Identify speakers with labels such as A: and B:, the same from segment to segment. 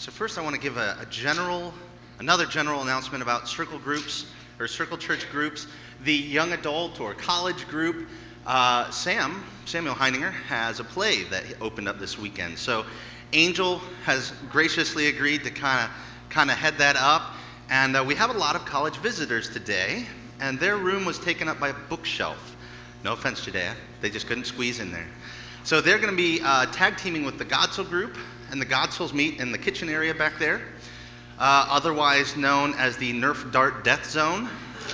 A: So first I want to give another general announcement about circle groups or circle church groups. The young adult or college group, Samuel Heininger, has a play that opened up this weekend. So Angel has graciously agreed to kind of head that up. And we have a lot of college visitors today, and their room was taken up by a bookshelf. No offense, Judea. They just couldn't squeeze in there. So they're going to be tag teaming with the Godsell group, and the Godsels meet in the kitchen area back there, otherwise known as the Nerf Dart Death Zone.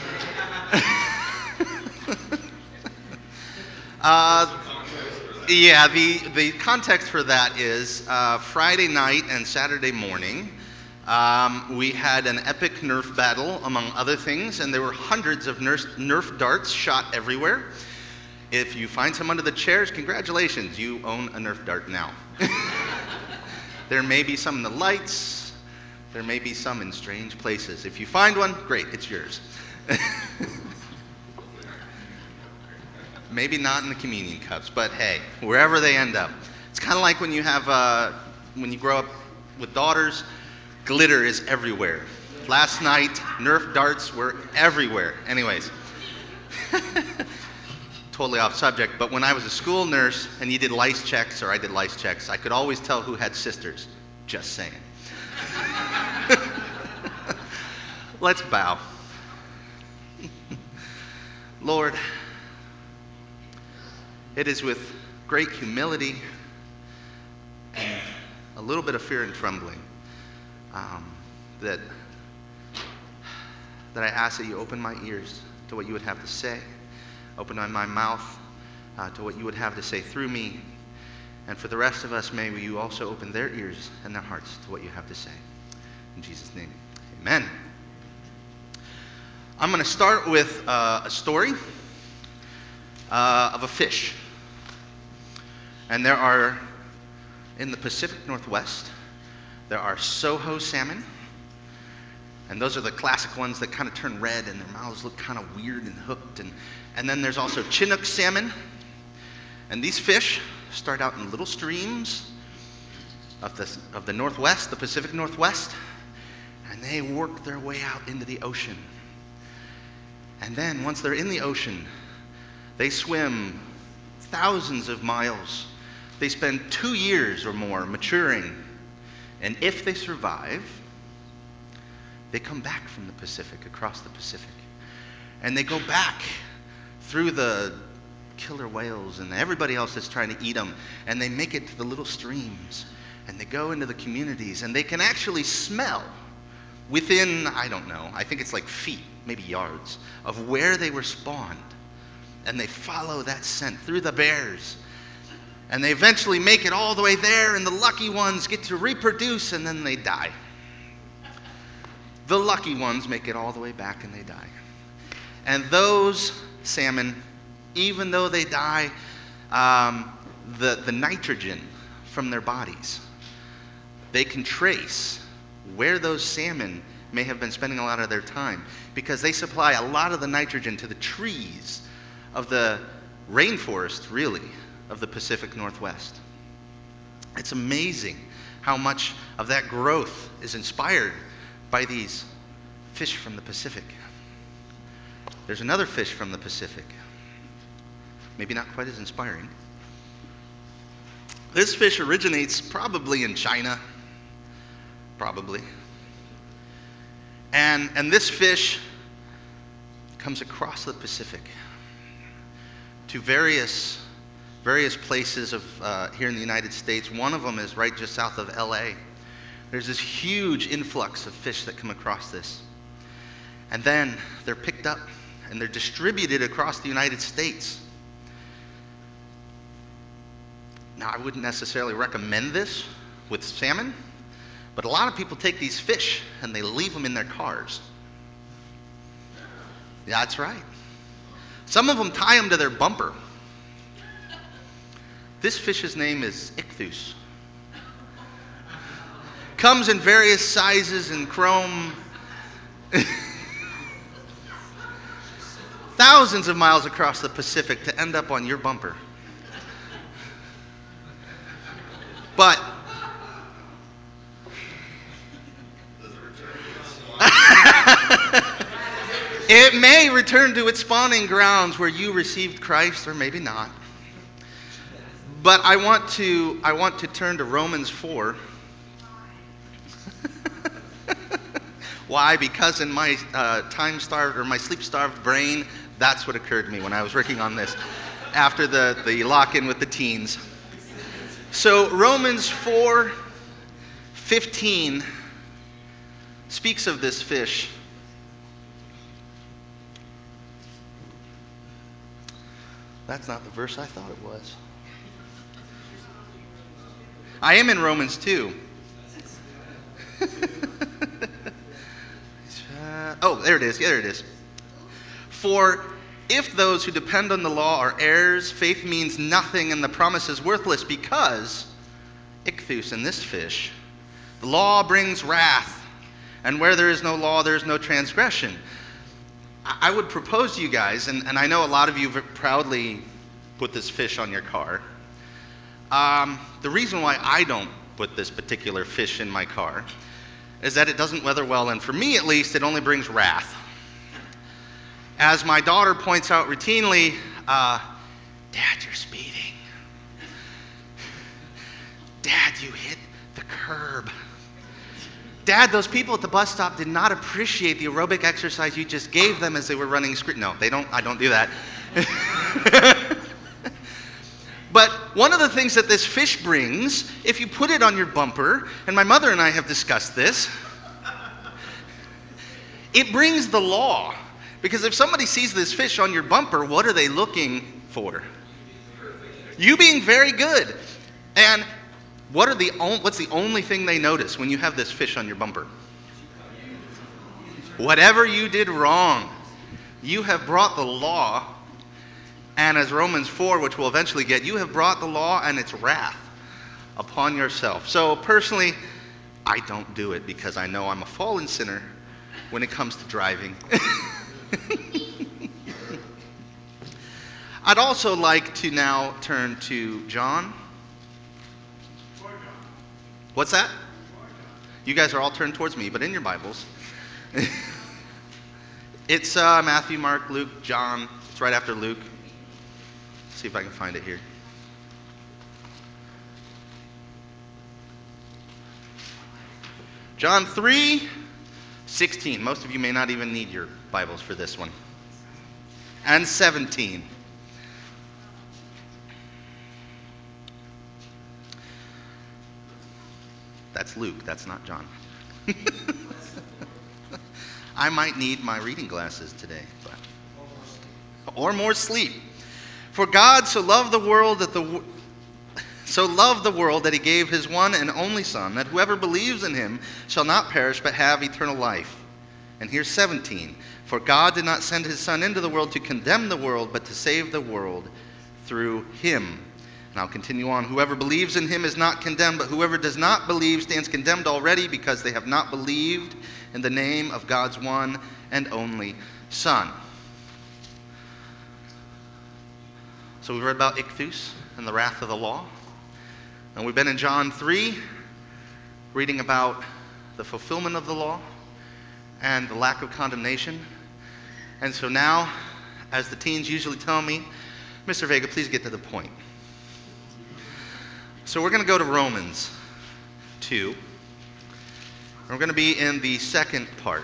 A: Yeah, the context for that is Friday night and Saturday morning, we had an epic Nerf battle, among other things, and there were hundreds of Nerf darts shot everywhere. If you find some under the chairs, congratulations, you own a Nerf dart now. There may be some in the lights. There may be some in strange places. If you find one, great, it's yours. Maybe not in the communion cups, but hey, wherever they end up. It's kind of like when you grow up with daughters, glitter is everywhere. Last night, Nerf darts were everywhere. Anyways. Totally off subject, but when I was a school nurse and you did lice checks, or I did lice checks, I could always tell who had sisters. Just saying. Let's bow. Lord, it is with great humility and a little bit of fear and trembling that I ask that you open my ears to what you would have to say. Open my mouth to what you would have to say through me. And for the rest of us, may you also open their ears and their hearts to what you have to say. In Jesus' name, amen. I'm going to start with a story of a fish. And there are, in the Pacific Northwest, there are Soho salmon. And those are the classic ones that kind of turn red and their mouths look kind of weird and hooked. And then there's also Chinook salmon. And these fish start out in little streams of the Northwest, the Pacific Northwest, and they work their way out into the ocean. And then once they're in the ocean, they swim thousands of miles. They spend 2 years or more maturing. And if they survive, they come back from the Pacific, across the Pacific. And they go back through the killer whales and everybody else that's trying to eat them. And they make it to the little streams. And they go into the communities. And they can actually smell within, I don't know, I think it's like feet, maybe yards, of where they were spawned. And they follow that scent through the bears. And they eventually make it all the way there. And the lucky ones get to reproduce and then they die. The lucky ones make it all the way back and they die. And those salmon, even though they die, the nitrogen from their bodies, they can trace where those salmon may have been spending a lot of their time, because they supply a lot of the nitrogen to the trees of the rainforest, really, of the Pacific Northwest. It's amazing how much of that growth is inspired by these fish from the Pacific. There's another fish from the Pacific, maybe not quite as inspiring. This fish originates probably in China, probably. And this fish comes across the Pacific to various places of here in the United States. One of them is right just south of LA. There's this huge influx of fish that come across this. And then they're picked up and they're distributed across the United States. Now, I wouldn't necessarily recommend this with salmon, but a lot of people take these fish and they leave them in their cars. Yeah, that's right. Some of them tie them to their bumper. This fish's name is ichthus. Comes in various sizes and chrome. Thousands of miles across the Pacific to end up on your bumper. But It may return to its spawning grounds where you received Christ, or maybe not. But I want to turn to Romans 4. Why? Because in my time-starved or my sleep-starved brain, that's what occurred to me when I was working on this after the lock-in with the teens. So Romans 4:15 speaks of this fish. That's not the verse I thought it was. I am in Romans 2. Oh, there it is. Yeah, there it is. For if those who depend on the law are heirs, faith means nothing and the promise is worthless because, ichthus in this fish, the law brings wrath, and where there is no law, there is no transgression. I would propose to you guys, and I know a lot of you have proudly put this fish on your car. The reason why I don't put this particular fish in my car is that it doesn't weather well, and for me at least, it only brings wrath. As my daughter points out routinely, Dad, you're speeding. Dad, you hit the curb. Dad, those people at the bus stop did not appreciate the aerobic exercise you just gave them as they were running screen. No, they don't. I don't do that. But one of the things that this fish brings, if you put it on your bumper, and my mother and I have discussed this, it brings the law. Because if somebody sees this fish on your bumper, what are they looking for? You being very good. And what's the only thing they notice when you have this fish on your bumper? Whatever you did wrong. You have brought the law, and as Romans 4, which we'll eventually get, you have brought the law and its wrath upon yourself. So personally, I don't do it because I know I'm a fallen sinner when it comes to driving. I'd also like to now turn to John. What's that? You guys are all turned towards me, but in your Bibles. It's Matthew, Mark, Luke, John. It's right after Luke. See if I can find it here. John 3:16. Most of you may not even need your Bibles for this one. And 17. That's Luke, that's not John. I might need my reading glasses today, or more sleep. For God so loved the world that he gave his one and only Son, that whoever believes in him shall not perish but have eternal life. And here's 17. For God did not send his Son into the world to condemn the world, but to save the world through him. And I'll continue on. Whoever believes in him is not condemned, but whoever does not believe stands condemned already, because they have not believed in the name of God's one and only Son. So we read about ichthus and the wrath of the law. And we've been in John 3, reading about the fulfillment of the law and the lack of condemnation. And so now, as the teens usually tell me, Mr. Vega, please get to the point. So we're going to go to Romans 2. And we're going to be in the second part,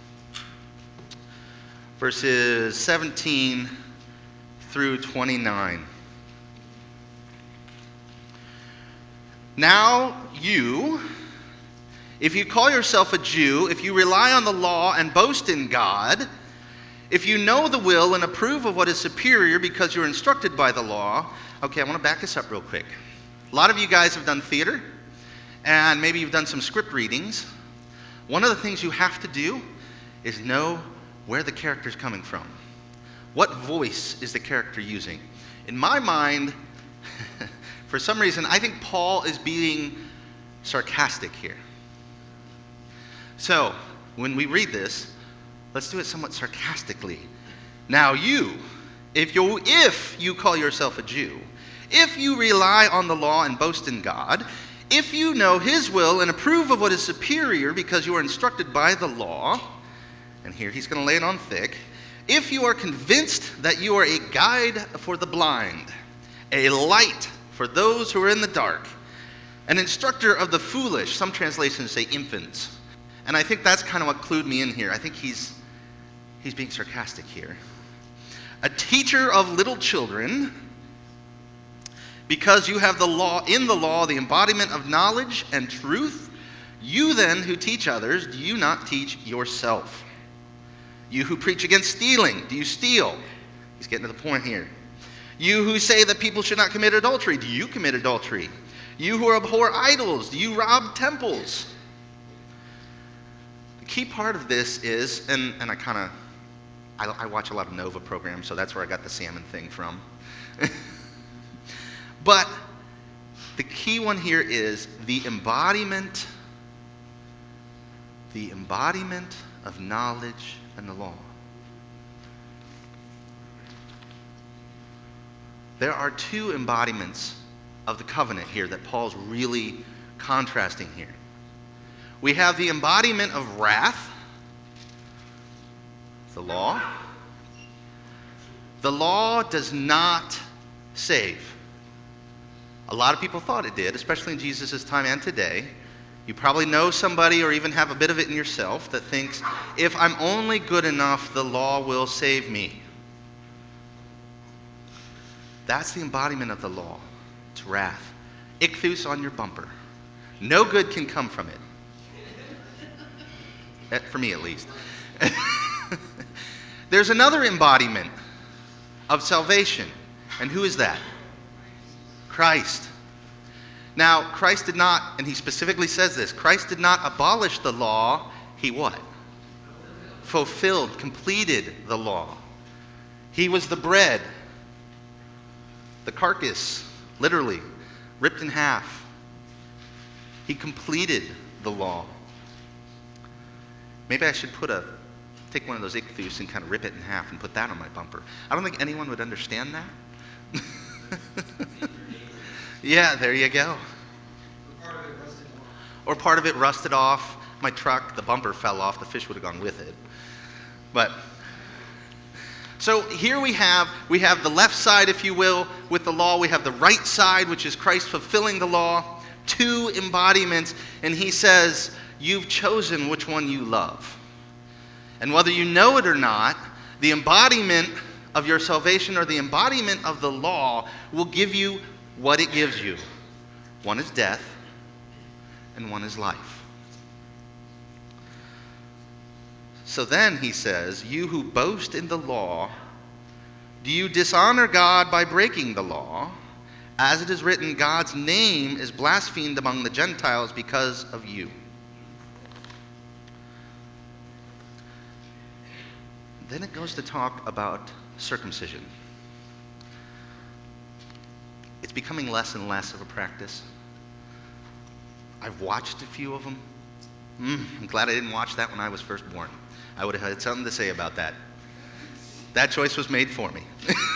A: verses 17 through 29. Now you, if you call yourself a Jew, if you rely on the law and boast in God, if you know the will and approve of what is superior because you're instructed by the law. Okay, I want to back this up real quick. A lot of you guys have done theater, and maybe you've done some script readings. One of the things you have to do is know where the character's coming from. What voice is the character using? In my mind, for some reason, I think Paul is being sarcastic here. So, when we read this, let's do it somewhat sarcastically. Now you, if you call yourself a Jew, if you rely on the law and boast in God, if you know his will and approve of what is superior because you are instructed by the law, and here he's going to lay it on thick, If you are convinced that you are a guide for the blind, a light for those who are in the dark, an instructor of the foolish, some translations say infants, and I think that's kind of what clued me in here. I think he's being sarcastic here. A teacher of little children, because you have the law, in the law, the embodiment of knowledge and truth, you then who teach others, do you not teach yourself? You who preach against stealing, do you steal? He's getting to the point here. You who say that people should not commit adultery, do you commit adultery? You who abhor idols, do you rob temples? The key part of this is, and I watch a lot of Nova programs, so that's where I got the salmon thing from. But the key one here is the embodiment of knowledge and the law. There are two embodiments of the covenant here that Paul's really contrasting here. We have the embodiment of wrath, the law. The law does not save. A lot of people thought it did, especially in Jesus' time and today. You probably know somebody or even have a bit of it in yourself that thinks, if I'm only good enough, the law will save me. That's the embodiment of the law. It's wrath. Ichthus on your bumper. No good can come from it. For me, at least. There's another embodiment of salvation. And who is that? Christ. Now, Christ did not, and he specifically says this, Christ did not abolish the law. He what? Fulfilled, completed the law. He was the bread, the carcass, literally, ripped in half. He completed the law. Maybe I should take one of those ichthus and kind of rip it in half and put that on my bumper. I don't think anyone would understand that. Yeah, there you go. Or part of it rusted off. My truck, the bumper fell off. The fish would have gone with it. But so here we have the left side, if you will, with the law. We have the right side, which is Christ fulfilling the law. Two embodiments, and he says, you've chosen which one you love. And whether you know it or not, the embodiment of your salvation or the embodiment of the law will give you what it gives you. One is death, and one is life. So then he says, you who boast in the law, do you dishonor God by breaking the law? As it is written, God's name is blasphemed among the Gentiles because of you. Then it goes to talk about circumcision. It's becoming less and less of a practice. I've watched a few of them. I'm glad I didn't watch that when I was first born. I would have had something to say about that. That choice was made for me.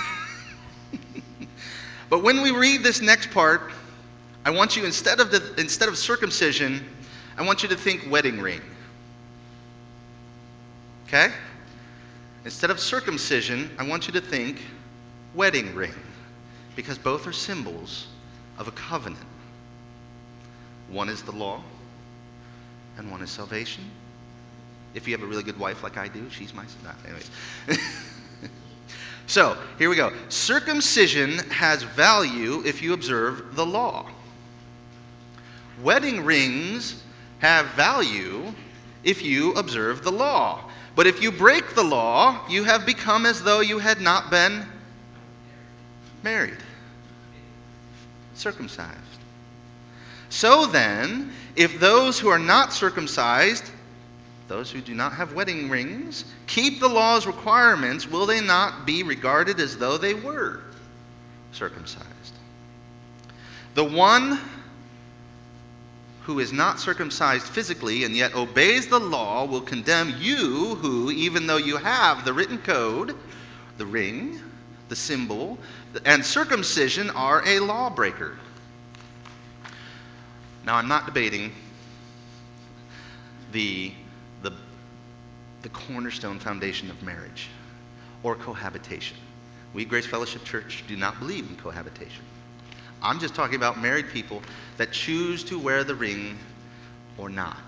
A: But when we read this next part, I want you, instead of circumcision, I want you to think wedding ring. Okay? Instead of circumcision, I want you to think wedding ring. Because both are symbols of a covenant. One is the law, and one is salvation. If you have a really good wife like I do, she's my... No, anyways. So, here we go. Circumcision has value if you observe the law. Wedding rings have value if you observe the law. But if you break the law, you have become as though you had not been married, circumcised. So then, if those who are not circumcised, those who do not have wedding rings, keep the law's requirements, will they not be regarded as though they were circumcised? The one who is not circumcised physically and yet obeys the law will condemn you who, even though you have the written code, the ring, the symbol, and circumcision, are a lawbreaker. Now, I'm not debating the cornerstone foundation of marriage. or cohabitation. We, Grace Fellowship Church, do not believe in cohabitation. I'm just talking about married people that choose to wear the ring or not.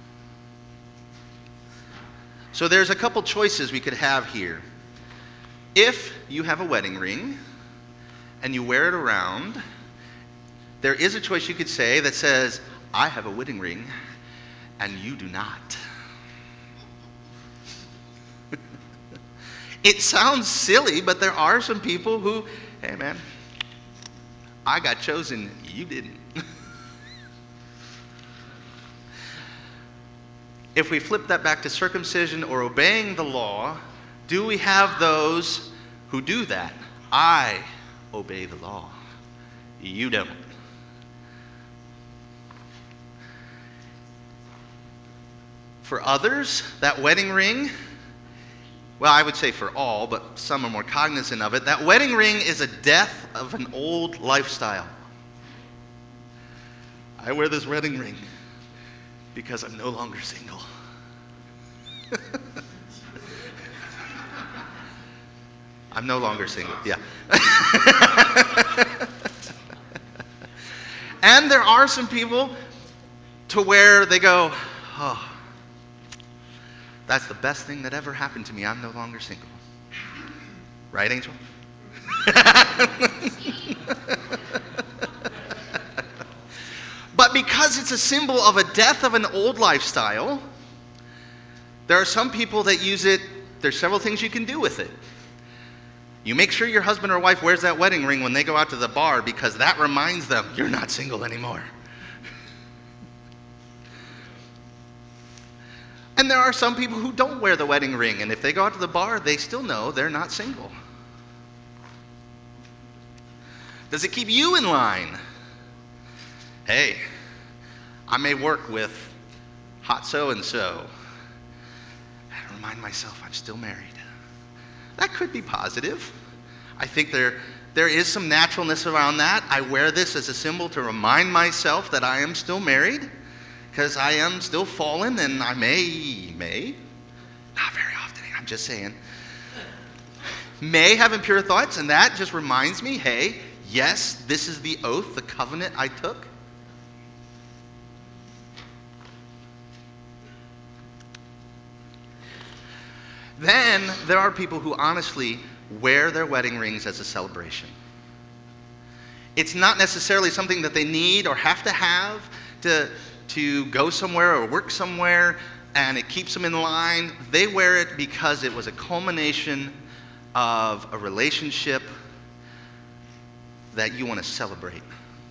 A: So there's a couple choices we could have here. If you have a wedding ring and you wear it around, there is a choice you could say that says, I have a wedding ring and you do not. It sounds silly, but there are some people who, hey man, I got chosen, you didn't. If we flip that back to circumcision or obeying the law, do we have those who do that? I obey the law. You don't. For others, that wedding ring, well, I would say for all, but some are more cognizant of it, that wedding ring is a death of an old lifestyle. I wear this wedding ring because I'm no longer single. I'm no longer single, yeah. And there are some people to where they go, oh, that's the best thing that ever happened to me. I'm no longer single. Right, Angel? But because it's a symbol of a death of an old lifestyle, there are some people that use it. There's several things you can do with it. You make sure your husband or wife wears that wedding ring when they go out to the bar because that reminds them you're not single anymore. And there are some people who don't wear the wedding ring, and if they go out to the bar, they still know they're not single. Does it keep you in line? Hey, I may work with hot so-and-so. I remind myself I'm still married. That could be positive. I think there is some naturalness around that. I wear this as a symbol to remind myself that I am still married, because I am still fallen, and I may, not very often, I'm just saying, may have impure thoughts, and that just reminds me, hey, yes, this is the oath, the covenant I took. Then there are people who honestly wear their wedding rings as a celebration. It's not necessarily something that they need or have to go somewhere or work somewhere, and it keeps them in line. They wear it because it was a culmination of a relationship that you want to celebrate.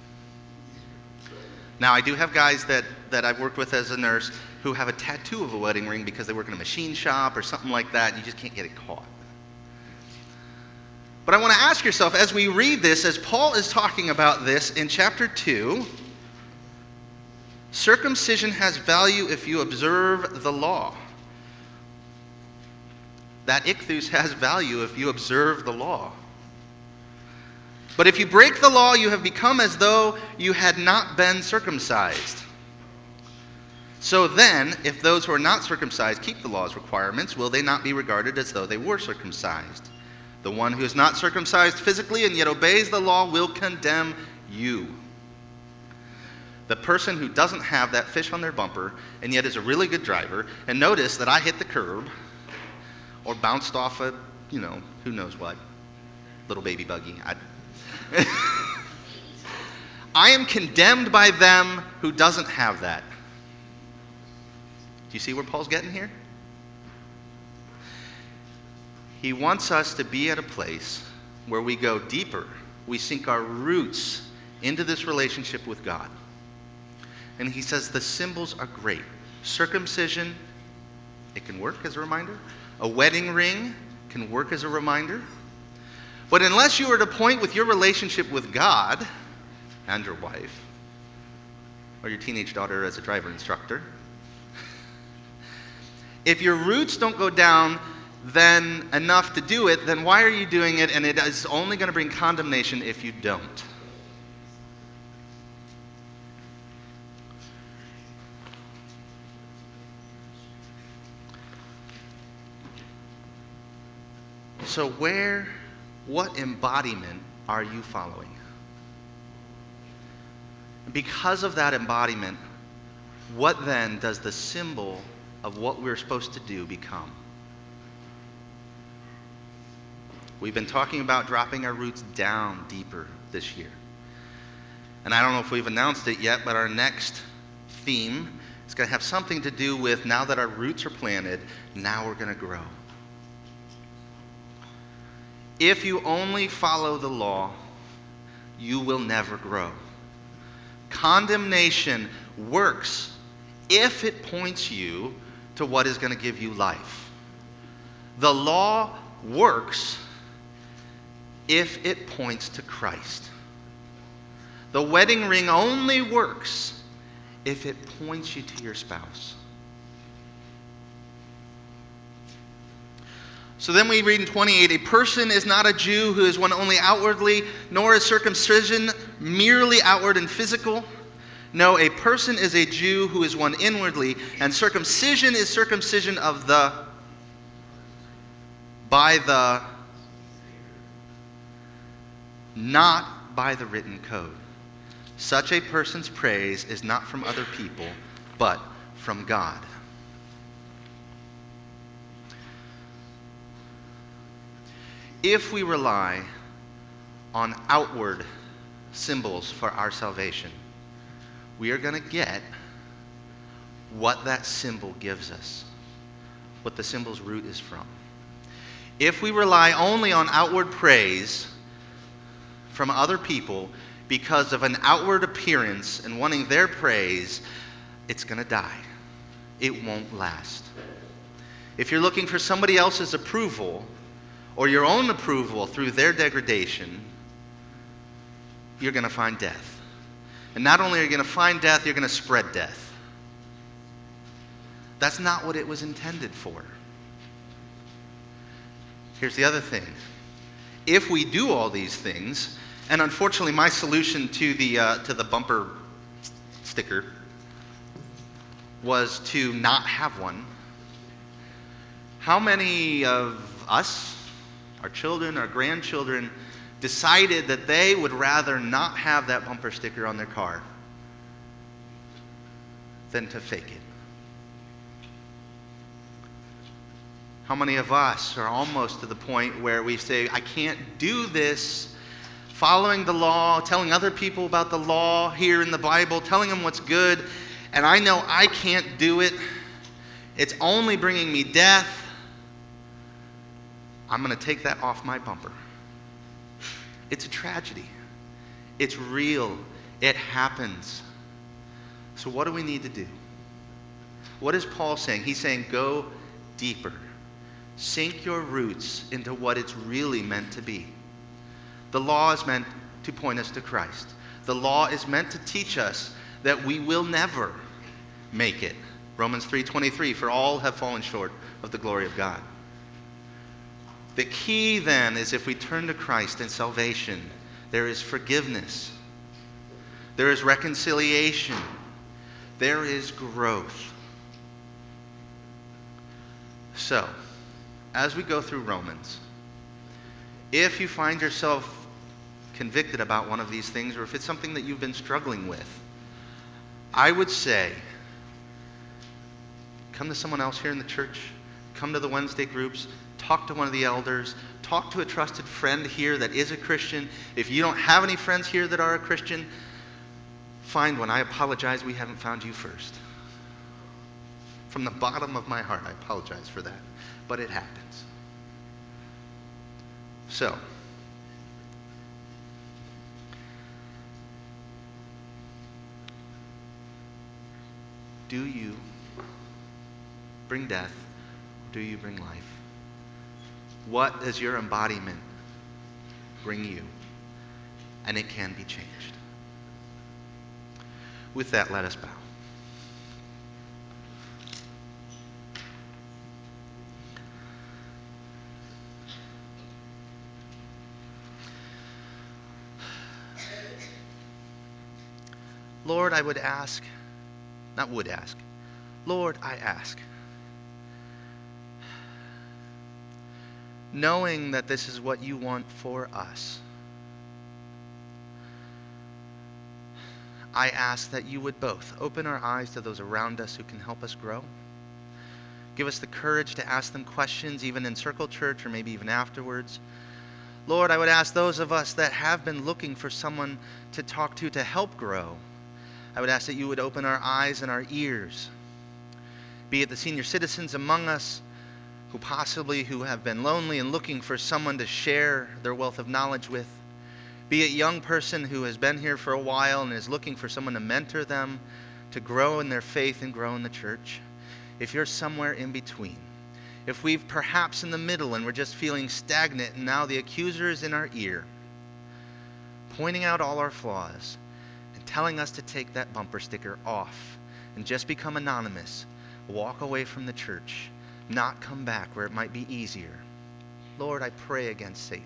A: Now, I do have guys that I've worked with as a nurse who have a tattoo of a wedding ring because they work in a machine shop or something like that, and you just can't get it caught. But I want to ask yourself, as we read this, as Paul is talking about this in chapter 2, circumcision has value if you observe the law. That ichthus has value if you observe the law. But if you break the law, you have become as though you had not been circumcised. So then, if those who are not circumcised keep the law's requirements, will they not be regarded as though they were circumcised? The one who is not circumcised physically and yet obeys the law will condemn you. The person who doesn't have that fish on their bumper and yet is a really good driver, and notice that I hit the curb or bounced off a, who knows what, little baby buggy. I am condemned by them who doesn't have that. Do you see where Paul's getting here? He wants us to be at a place where we go deeper. We sink our roots into this relationship with God. And he says the symbols are great. Circumcision, it can work as a reminder. A wedding ring can work as a reminder. But unless you are at a point with your relationship with God and your wife, or your teenage daughter as a driver instructor, if your roots don't go down then enough to do it, then why are you doing it? And it is only going to bring condemnation if you don't. So what embodiment are you following? Because of that embodiment, what then does the symbol of what we're supposed to do become? We've been talking about dropping our roots down deeper this year. And I don't know if we've announced it yet, but our next theme is going to have something to do with, now that our roots are planted, now we're going to grow. If you only follow the law, you will never grow. Condemnation works if it points you to what is going to give you life. The law works if it points to Christ. The wedding ring only works if it points you to your spouse. So then we read in 28, a person is not a Jew who is one only outwardly, nor is circumcision merely outward and physical. No, a person is a Jew who is one inwardly, and circumcision is circumcision of the, by the, not by the written code. Such a person's praise is not from other people, but from God. If we rely on outward symbols for our salvation, we are going to get what that symbol gives us, what the symbol's root is from. If we rely only on outward praise from other people because of an outward appearance and wanting their praise, it's going to die. It won't last. If you're looking for somebody else's approval or your own approval through their degradation, you're going to find death. And not only are you going to find death, you're going to spread death. That's not what it was intended for. Here's the other thing. If we do all these things, and unfortunately my solution to the bumper sticker was to not have one, how many of us, our children, our grandchildren, decided that they would rather not have that bumper sticker on their car than to fake it? How many of us are almost to the point where we say, I can't do this, following the law, telling other people about the law here in the Bible, telling them what's good, and I know I can't do it. It's only bringing me death. I'm going to take that off my bumper. It's a tragedy. It's real. It happens. So what do we need to do? What is Paul saying? He's saying go deeper. Sink your roots into what it's really meant to be. The law is meant to point us to Christ. The law is meant to teach us that we will never make it. Romans 3:23, for all have fallen short of the glory of God. The key then is, if we turn to Christ and salvation, there is forgiveness. There is reconciliation. There is growth. So, as we go through Romans, if you find yourself convicted about one of these things, or if it's something that you've been struggling with, I would say, come to someone else here in the church, come to the Wednesday groups, talk to one of the elders, talk to a trusted friend here that is a Christian. If you don't have any friends here that are a Christian, find one. I apologize we haven't found you first. From the bottom of my heart, I apologize for that, but it happens. So, do you bring death, or do you bring life? What does your embodiment bring you? And it can be changed. With that, let us bow. Lord, I would ask, not would ask, Lord, I ask, knowing that this is what you want for us. I ask that you would both open our eyes to those around us who can help us grow. Give us the courage to ask them questions, even in Circle Church or maybe even afterwards. Lord, I would ask those of us that have been looking for someone to talk to help grow. I would ask that you would open our eyes and our ears. Be it the senior citizens among us who have been lonely and looking for someone to share their wealth of knowledge with. Be it a young person who has been here for a while and is looking for someone to mentor them, to grow in their faith and grow in the church. If you're somewhere in between, if we've perhaps in the middle and we're just feeling stagnant and now the accuser is in our ear, pointing out all our flaws and telling us to take that bumper sticker off and just become anonymous, walk away from the church, not come back where it might be easier. Lord, I pray against Satan.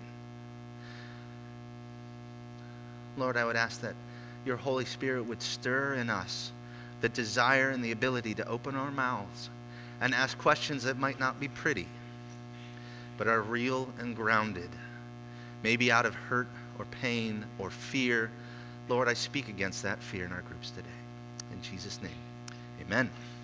A: Lord, I would ask that your Holy Spirit would stir in us the desire and the ability to open our mouths and ask questions that might not be pretty, but are real and grounded, maybe out of hurt or pain or fear. Lord, I speak against that fear in our groups today. In Jesus' name, amen.